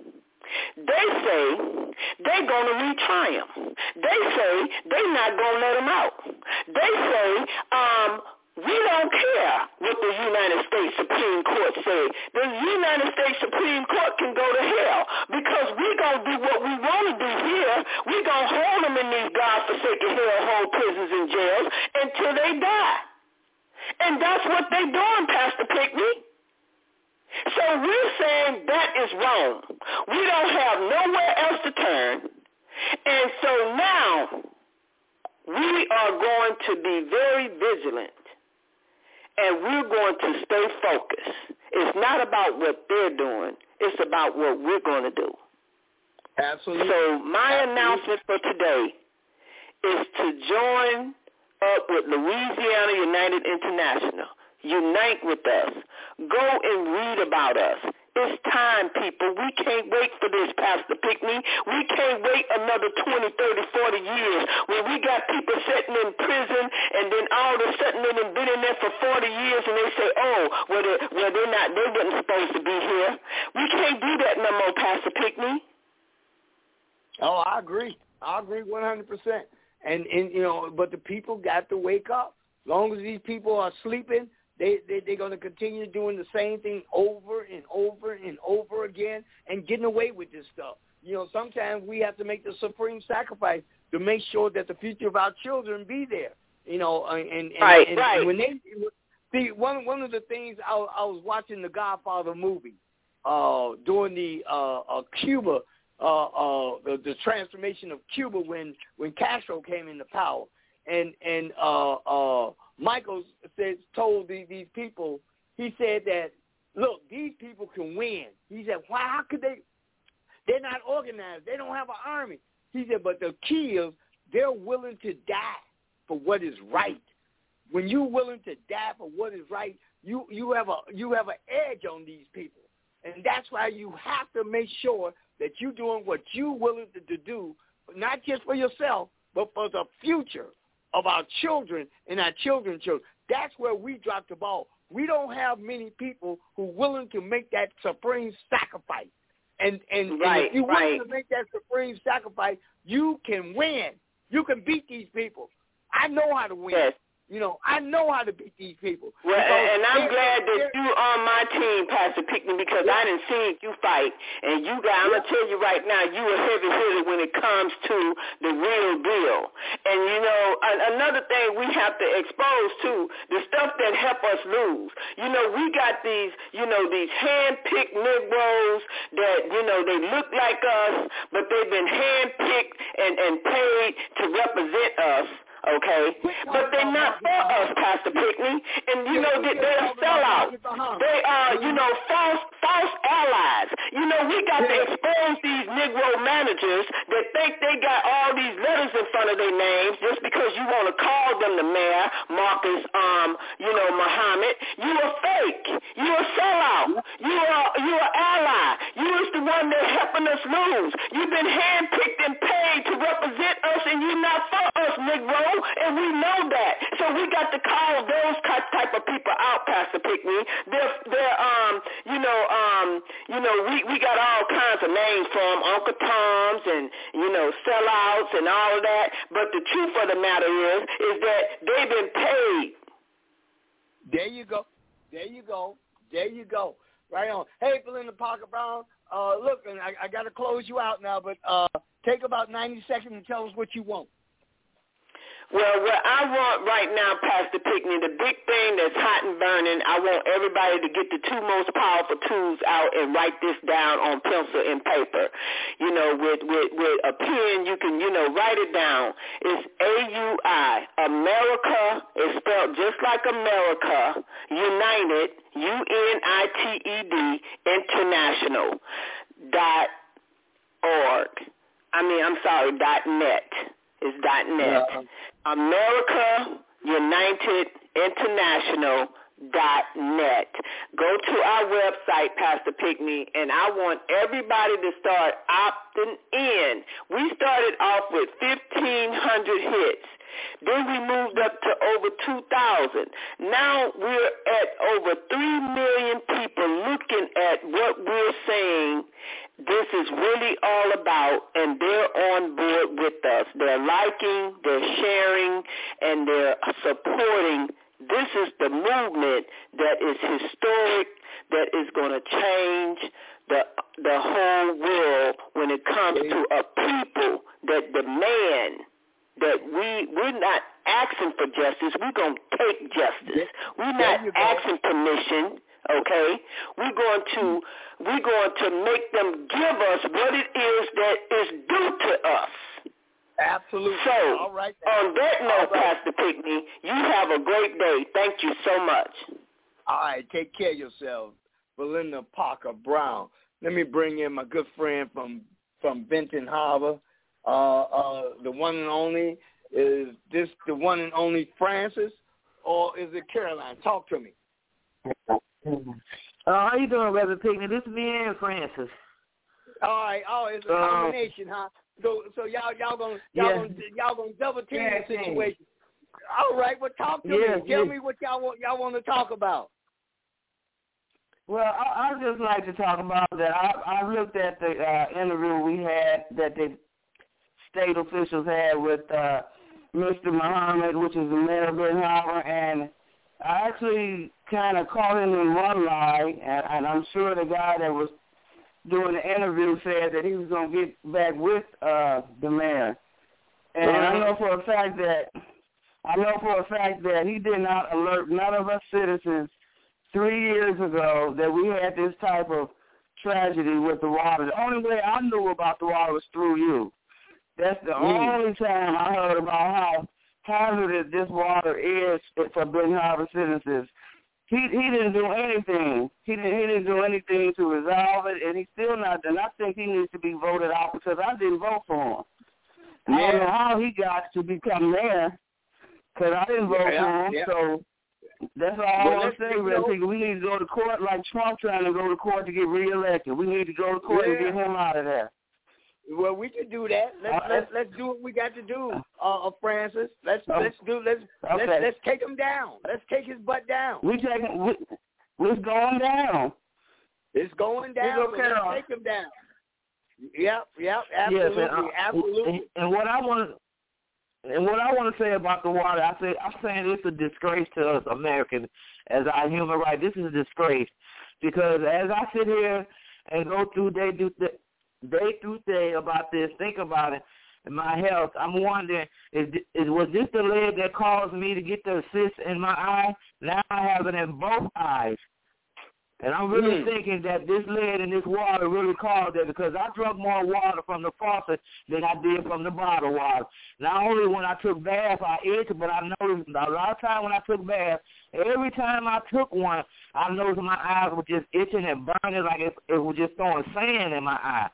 they say they're going to retry them. They say they're not going to let them out. They say, um, we don't care what the United States Supreme Court say. The United States Supreme Court can go to hell because we're going to do what we want to do here. We're going to hold them in these godforsaken hellhole prisons and jails until they die. And that's what they're doing, Pastor Pickney. So we're saying that is wrong. We don't have nowhere else to turn. And so now we are going to be very vigilant. And we're going to stay focused. It's not about what they're doing. It's about what we're going to do. Absolutely. So my Absolutely. announcement for today is to join up with Louisiana United International. Unite with us. Go and read about us. It's time, people. We can't wait for this, Pastor Pickney. We can't wait another twenty, thirty, forty years when we got people sitting in prison and then all of a sudden they've been in there for forty years and they say, oh, well, they're, well, they're not, they weren't supposed to be here. We can't do that no more, Pastor Pickney. Oh, I agree. I agree one hundred percent. And, and, you know, but the people got to wake up. As long as these people are sleeping, They, they, they're going to continue doing the same thing over and over and over again and getting away with this stuff. You know, sometimes we have to make the supreme sacrifice to make sure that the future of our children be there. You know, and, and, right, and, right. and when they see one one of the things I, I was watching the Godfather movie uh, during the uh, uh, Cuba, uh, uh, the, the transformation of Cuba when when Castro came into power, and and uh, uh, Michael said, told these, these people, he said that, look, these people can win. He said, why, how could they? They're not organized. They don't have an army. He said, but the key is they're willing to die for what is right. When you're willing to die for what is right, you, you have a you have an edge on these people. And that's why you have to make sure that you're doing what you're willing to, to do, not just for yourself, but for the future of our children and our children's children. That's where we dropped the ball. we don't have many people who are willing to make that supreme sacrifice. And, and, right, and if you're willing right. to make that supreme sacrifice, you can win. You can beat these people. I know how to win. Yes. You know, I know how to beat these people. Well, and, and I'm glad that you on my team, Pastor Pickney, because yeah. I didn't see you fight. And you guys, I'm going to tell you right now, you a heavy hitter when it comes to the real deal. And, you know, another thing we have to expose, too, the stuff that help us lose. You know, we got these, you know, these hand-picked Negroes that, you know, they look like us, but they've been hand-picked and, and paid to represent us. Okay, but they're not for us, Pastor Pickney, and you know they, they're sellouts. They are, you know, false false allies. You know, we got to expose these Negro managers that think they got all these letters in front of their names just because you want to call them the mayor, Marcus, um, you know, Muhammad. You a fake. You a sellout. You are you an ally. You is the one that's helping us lose. You've been handpicked and paid to represent us, and you're not for us, Negro. And we know that. So we got to call those type of people out, Pastor Pickney. They're, they're um, you know, um, you know, we, we got all kinds of names for them, Uncle Toms and, you know, sellouts and all of that. But the truth of the matter is, is that they've been paid. There you go. There you go. There you go. Right on. Hey, Belinda Parker Brown, uh, look, and I, I got to close you out now, but uh, take about ninety seconds and tell us what you want. Well, what I want right now, Pastor Pickney, the big thing that's hot and burning, I want everybody to get the two most powerful tools out and write this down on pencil and paper. You know, with, with, with a pen, you can, you know, write it down. It's A U I. America is spelled just like America, United, U N I T E D, International, dot org. I mean, I'm sorry, dot net. It's dot net. Yeah. America United International dot net. Go to our website, Pastor Pickney, and I want everybody to start opting in. We started off with fifteen hundred hits. Then we moved up to over two thousand. Now we're at over three million people looking at what we're saying this is really all about, and they're on board with us. They're liking, they're sharing, and they're supporting. This is the movement that is historic, that is going to change the the whole world when it comes to a people that demand that we, we're not asking for justice, we're going to take justice. We're not asking permission, okay? We're going to we're going to make them give us what it is that is due to us. Absolutely. So, all right, on that note, right. Pastor Pickney, you have a great day. Thank you so much. All right, take care of yourself, Belinda Parker Brown. Let me bring in my good friend from, from Benton Harbor. Uh, uh, the one and only, is this the one and only Francis, or is it Caroline? Talk to me. Uh, how you doing, Reverend Pickney? This is me and Francis. All right. Oh, it's a combination, um, huh? So, so y'all, y'all gonna, y'all yeah. gonna, y'all gonna double team yeah, the situation. All right. Well, talk to yeah, me. Tell yeah. me what y'all want. Y'all want to talk about. Well, I, I just like to talk about that. I, I looked at the uh, interview we had that the state officials had with uh, Mister Muhammad, which is the mayor of Benton Harbor, and I actually kind of caught him in one lie, and, and I'm sure the guy that was doing the interview said that he was going to get back with uh, the mayor. And uh-huh. I know for a fact that I know for a fact that he did not alert none of us citizens three years ago that we had this type of tragedy with the water. The only way I knew about the water was through you. That's the mm. only time I heard about how hazardous this water is for Benton Harbor citizens. He he didn't do anything. He didn't he didn't do anything to resolve it, and he's still not done. I think he needs to be voted out because I didn't vote for him. Yeah. I don't know how he got to become mayor because I didn't vote yeah, for him. Yeah. So that's all I well, want to say, real quick. We need to go to court like Trump trying to go to court to get reelected. We need to go to court yeah. and get him out of there. Well, we can do that. Let's uh, let's let's do what we got to do, uh, uh Francis. Let's uh, let's do let's okay. let's let's take him down. Let's take his butt down. We taking we, we're going down. It's going down. So let's take him down. Yep, yep, absolutely, yes, and, uh, absolutely. And, and what I want and what I want to say about the water, I say I'm saying it's a disgrace to us Americans as our human right. This is a disgrace because as I sit here and go through day through day through day about this, think about it, and my health, I'm wondering, is, is was this the lead that caused me to get the cyst in my eye? Now I have it in both eyes. And I'm really mm. thinking that this lead in this water really caused it because I drank more water from the faucet than I did from the bottled water. Not only when I took baths, I itched, but I noticed a lot of time when I took baths, every time I took one, I noticed my eyes were just itching and burning like it, it was just throwing sand in my eye.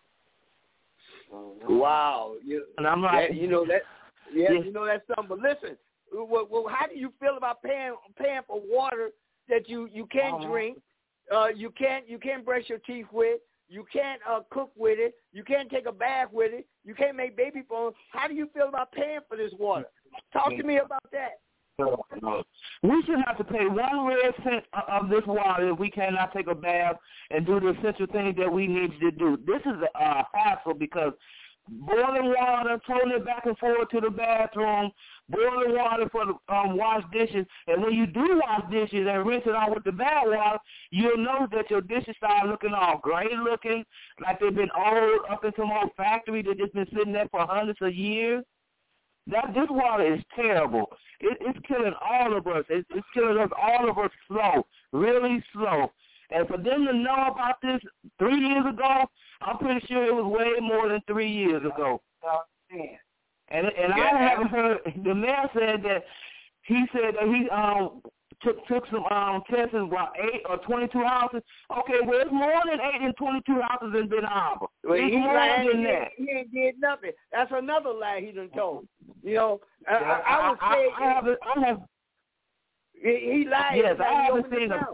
Wow. You, and I'm like, that, you know, that, yeah, yeah, you know, that's something. But listen, well, well, how do you feel about paying paying for water that you, you can't uh-huh. drink? Uh, you can't you can't brush your teeth with. You can't uh, cook with it. You can't take a bath with it. You can't make baby food. How do you feel about paying for this water? Talk to me about that. We should have to pay one red cent of this water if we cannot take a bath and do the essential things that we need to do. This is a uh, hassle because boiling water, throwing it back and forth to the bathroom, boiling water for the um, wash dishes, and when you do wash dishes and rinse it out with the bad water, you'll notice that your dishes start looking all gray looking, like they've been old up in some old factory that just been sitting there for hundreds of years. That this water is terrible. It, it's killing all of us. It, it's killing us all of us slow, really slow. And for them to know about this three years ago, I'm pretty sure it was way more than three years ago. And and yeah. I haven't heard. The mayor said that he said that he um took took some um tests about eight or twenty-two houses. Okay, well it's more than eight and twenty-two houses in Ben Harbor. Well, it's he more lied, than he, that. He ain't did nothing. That's another lie he done told. You know, yeah, I, I, I would I, say I, I have. I have. He, he lied. Yes, I haven't seen a.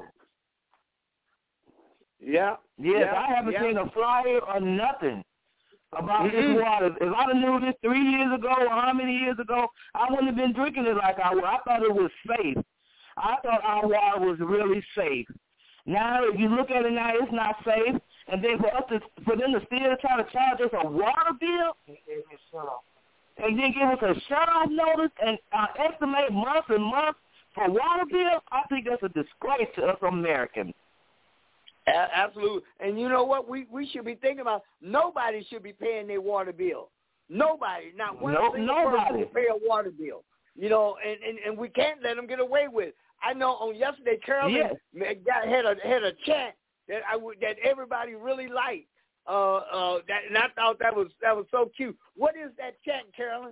Yeah. Yes, yeah, I haven't yeah. seen a flyer or nothing about mm-hmm. this water. If I'd have knew this three years ago or how many years ago, I wouldn't have been drinking it like I would. I thought it was safe. I thought our water was really safe. Now, if you look at it now, it's not safe. And then for us to, for them to still try to charge us a water bill, and then give us a shut-off notice and uh, estimate months and months for water bill, I think that's a disgrace to us Americans. Absolutely. And you know what? We we should be thinking about nobody should be paying their water bill. Nobody. Not one no, single nobody. person will pay a water bill. You know, and, and, and we can't let them get away with it. I know on yesterday, Carolyn yes. got, had a had a chant that I would, that everybody really liked. Uh, uh, that, and I thought that was that was so cute. What is that chant, Carolyn?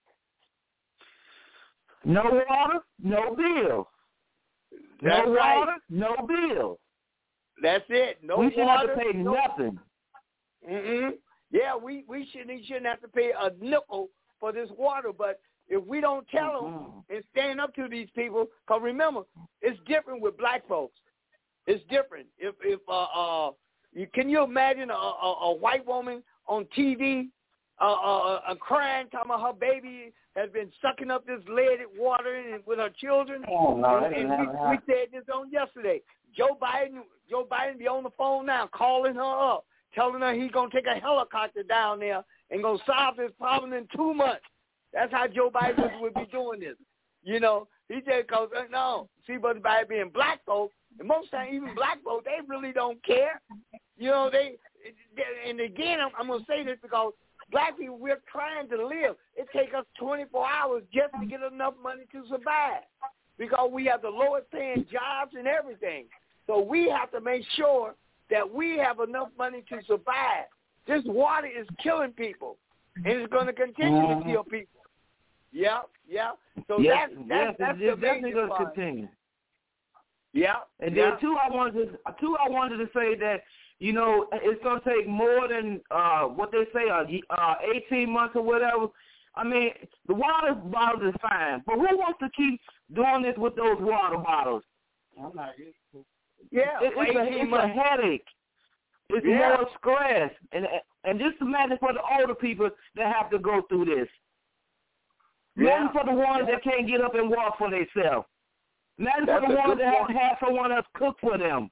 No water, no bill. That's no right. water, no bill. That's it. No we shouldn't water, have to pay no, nothing. Mm-mm. Yeah, we, we shouldn't, shouldn't have to pay a nickel for this water. But if we don't tell mm-hmm. them and stand up to these people, because remember, it's different with black folks. It's different. If if uh, uh you, can you imagine a, a, a white woman on T V uh, uh, uh, crying, talking about her baby has been sucking up this leaded water and, with her children? Oh, no, and and we, we said this on yesterday. Joe Biden, Joe Biden be on the phone now, calling her up, telling her he's gonna take a helicopter down there and gonna solve this problem in two months. That's how Joe Biden would be doing this. You know, he just goes, no. See, but by being black folks, and most times even black folks, they really don't care. You know, they. And again, I'm, I'm gonna say this because black people, we're trying to live. It takes us twenty-four hours just to get enough money to survive, because we have the lowest paying jobs and everything. So we have to make sure that we have enough money to survive. This water is killing people, and it's going to continue to kill people. Yeah, yeah. So yes, that's, yes, that's, that's it's the definitely major going to part. continue. Yeah. And yeah. then, too, I wanted to, too, I wanted to say that, you know, it's going to take more than uh, what they say, uh, uh, eighteen months or whatever. I mean, the water bottles is fine, but who wants to keep doing this with those water bottles? Yeah, it, it's, a, it's a headache. It's yeah. more stress. And and just imagine for the older people that have to go through this. Imagine Yeah. for the ones yeah. that can't get up and walk for themselves. Imagine That's for the a ones good that have to point. have someone else cook for them.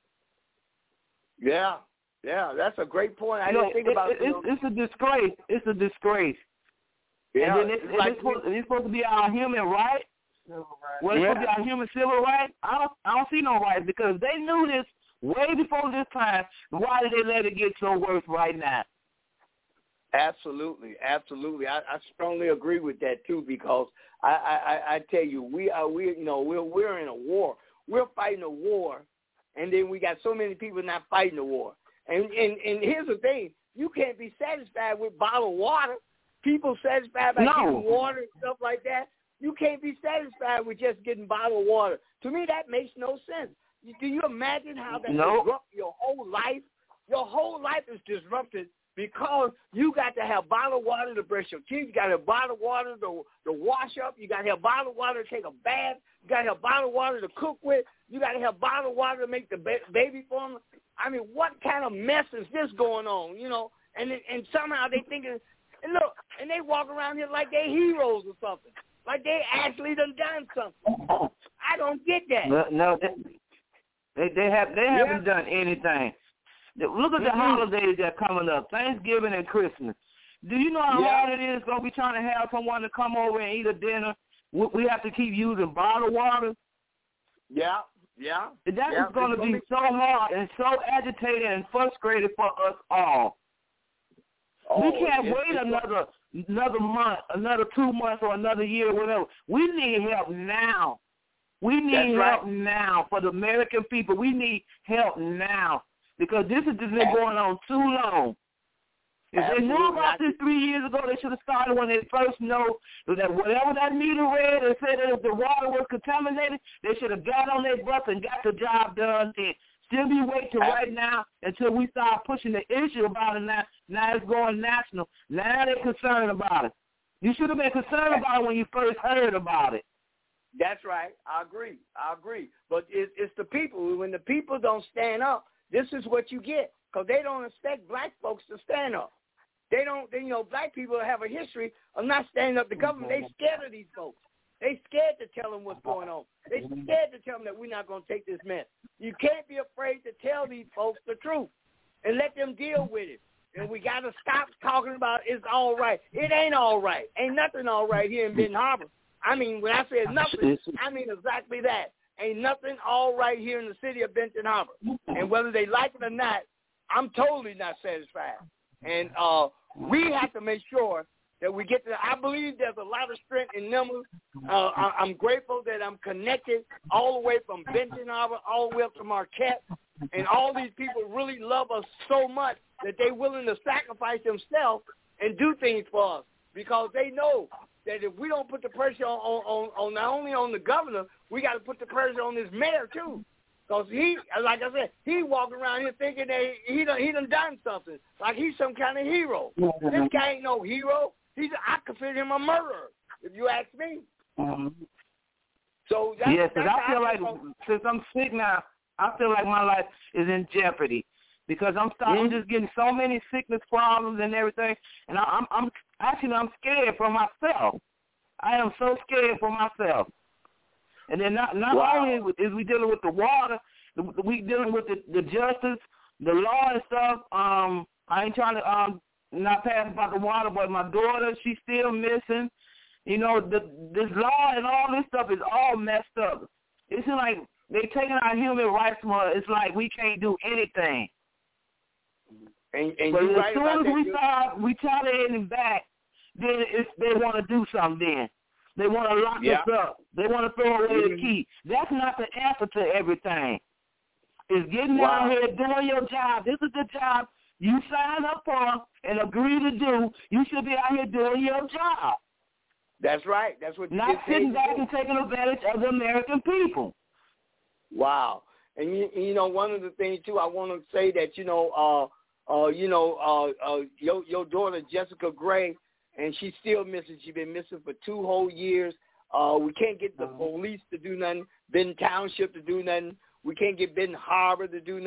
Yeah, yeah, that's a great point. I You didn't know, think it, about it, it. it's, it's a disgrace. It's a disgrace. Yeah, and then it, it's it, like it's, supposed, it's supposed to be our human right. Well, it's yeah. supposed to be our human civil right. I don't, I don't see no rights because they knew this way before this time. Why did they let it get so worse right now? Absolutely, absolutely. I, I strongly agree with that too because I, I, I tell you, we are we you know we're we're in a war. We're fighting a war, and then we got so many people not fighting the war. And and and here's the thing: you can't be satisfied with bottled water. People satisfied by No. getting water and stuff like that. You can't be satisfied with just getting bottled water. To me, that makes no sense. Do you imagine how that Nope. disrupts your whole life? Your whole life is disrupted because you got to have bottled water to brush your teeth. You got to have bottled water to, to wash up. You got to have bottled water to take a bath. You got to have bottled water to cook with. You got to have bottled water to make the ba- baby formula. I mean, what kind of mess is this going on, you know? And and somehow they thinking, and look, and they walk around here like they heroes or something, like they actually done done something. I don't get that. No, no they they, they have they Yeah. haven't done anything. Look at the Mm-hmm. holidays that are coming up, Thanksgiving and Christmas. Do you know how Yeah. hard it is going to be trying to have someone to come over and eat a dinner? We, we have to keep using bottled water. Yeah, yeah. That yeah. is going to It's be gonna so hard and so agitated and frustrated for us all. Oh, we can't it's, wait it's another another month, another two months, or another year, whatever. We need help now. We need That's help right. now for the American people. We need help now because this has just been going on too long. If Absolutely. they knew about this three years ago, they should have started when they first know that whatever that meter read and said that if the water was contaminated, they should have got on their butts and got the job done then. Still be waiting till right now until we start pushing the issue about it now. Now it's going national. Now they're concerned about it. You should have been concerned about it when you first heard about it. That's right. I agree. I agree. But it, it's the people. When the people don't stand up, this is what you get because they don't expect black folks to stand up. They don't, they, you know, black people have a history of not standing up to government. They scared of these folks. They scared to tell them what's going on. They scared to tell them that we're not going to take this mess. You can't be afraid to tell these folks the truth and let them deal with it. And we got to stop talking about it's all right. It ain't all right. Ain't nothing all right here in Benton Harbor. I mean, when I say nothing, I mean exactly that. Ain't nothing all right here in the city of Benton Harbor. And whether they like it or not, I'm totally not satisfied. And uh, we have to make sure that we get to, I believe there's a lot of strength in numbers. Uh, I, I'm grateful that I'm connected all the way from Benton Harbor all the way up to Marquette. And all these people really love us so much that they're willing to sacrifice themselves and do things for us because they know that if we don't put the pressure on, on, on not only on the governor, we got to put the pressure on this mayor too. Because he, like I said, he walking around here thinking that he done, he done done something, like he's some kind of hero. Mm-hmm. This guy ain't no hero. He's, I consider him a murderer, if you ask me. Mm-hmm. So that's, yes, because that's I feel like from. since I'm sick now, I feel like my life is in jeopardy because I'm starting Mm-hmm. just getting so many sickness problems and everything, and I, I'm, I'm actually I'm scared for myself. I am so scared for myself. And then not not Wow. only is we dealing with the water, we dealing with the, the justice, the law and stuff. Um, I ain't trying to um not pass about the water, but my daughter, she's still missing. You know, the this law and all this stuff is all messed up. It's like they taking our human rights from us. It's like we can't do anything. And, and But you as right soon about as that, we too. start retaliating back, then it's, they want to do something then. They want to lock Yeah. us up. They want to throw away Mm-hmm. the key. That's not the answer to everything. It's getting Wow. out here doing your job. This is the job you signed up for and agree to do. You should be out here doing your job. That's right. That's what you Not get paid sitting to back do. and taking advantage of the American people. Wow. And you, you know, one of the things too, I want to say that you know, uh, uh, you know, uh, uh, your your daughter Jessica Gray, and she's still missing. She's been missing for two whole years. Uh, we can't get the police to do nothing. Benton Township to do nothing. We can't get Benton Harbor to do nothing.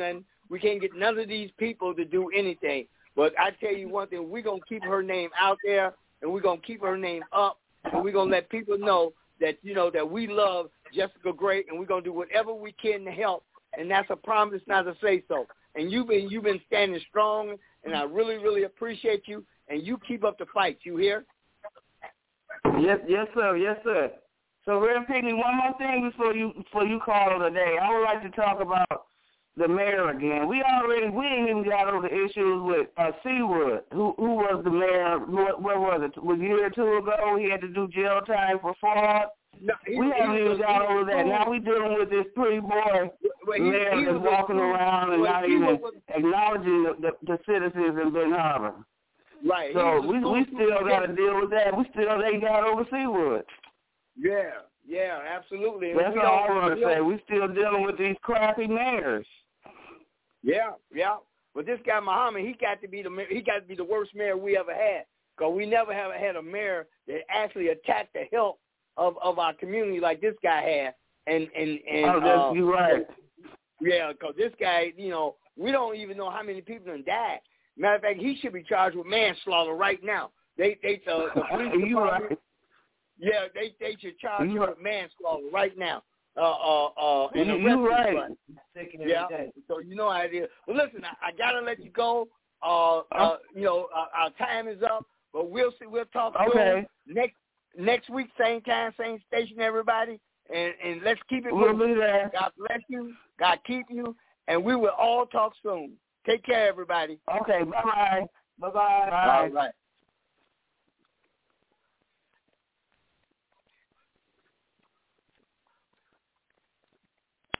We can't get none of these people to do anything. But I tell you one thing, we're going to keep her name out there, and we're going to keep her name up, and we're going to let people know that, you know, that we love Jessica Gray, and we're going to do whatever we can to help. And that's a promise not to say so. And you've been, you've been standing strong, and I really, really appreciate you. And you keep up the fight. You hear? Yes, yes, sir. Yes, sir. So, Reverend Pinkney, one more thing before you before you call today. I would like to talk about the mayor again. We already we ain't even got over the issues with uh, Seawood, who who was the mayor. What, what was it? Was a year or two ago? He had to do jail time for fraud. No, he, we haven't he even was, got over that. Now we dealing with this pretty boy well, he, mayor he that's walking a, around and well, not even was, acknowledging the, the, the citizens in Ben Harbor. Right. So we we still got to deal with that. We still ain't got over Seawood. Yeah, yeah, absolutely. That's all I want to say. We still dealing with these crappy mayors. Yeah, yeah. But this guy Muhammad, he got to be the he got to be the worst mayor we ever had. Because we never have had a mayor that actually attacked the health of, of our community like this guy had. And and and oh, that's, uh, you're right. Yeah, because this guy, you know, we don't even know how many people have died. Matter of fact, he should be charged with manslaughter right now. They they uh, the police department. Right. Yeah, they they should charge him with manslaughter right now. Uh, uh, uh, and you, you right. Yeah. So you know how it is. Well, listen, I, I gotta let you go. Uh, uh, you know, uh, our time is up, but we'll see. We'll talk okay. soon. next next week, same time, same station, everybody. And and let's keep it we'll moving. Be there. God bless you. God keep you. And we will all talk soon. Take care, everybody. Okay. Bye bye. Bye bye. All right.